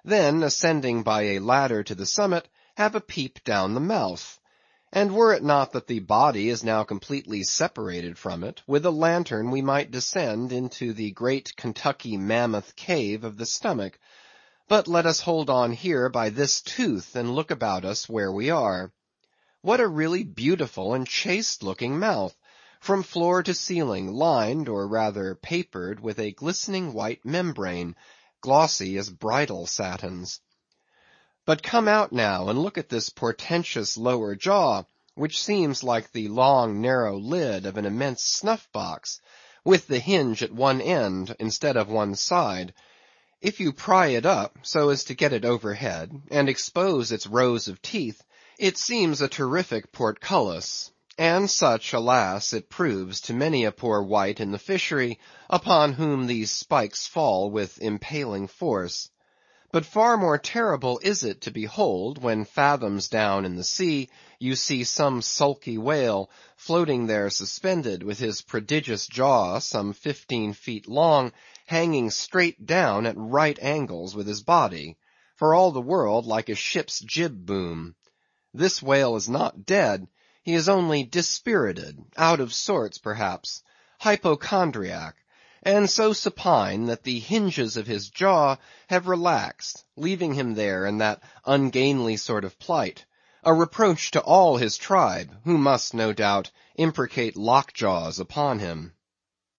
then, ascending by a ladder to the summit, have a peep down the mouth. And were it not that the body is now completely separated from it, with a lantern we might descend into the great Kentucky mammoth cave of the stomach. But let us hold on here by this tooth, and look about us where we are. What a really beautiful and chaste looking mouth, from floor to ceiling, lined, or rather papered, with a glistening white membrane, glossy as bridal satins. But come out now and look at this portentous lower jaw, which seems like the long narrow lid of an immense snuff box, with the hinge at one end instead of one side. If you pry it up so as to get it overhead, and expose its rows of teeth, it seems a terrific portcullis. And such, alas, it proves to many a poor wight in the fishery, upon whom these spikes fall with impaling force. But far more terrible is it to behold, when fathoms down in the sea, you see some sulky whale, floating there suspended, with his prodigious jaw, some 15 feet long, hanging straight down at right angles with his body, for all the world like a ship's jib boom. This whale is not dead, he is only dispirited, out of sorts perhaps, hypochondriac, and so supine that the hinges of his jaw have relaxed, leaving him there in that ungainly sort of plight, a reproach to all his tribe, who must, no doubt, imprecate lockjaws upon him.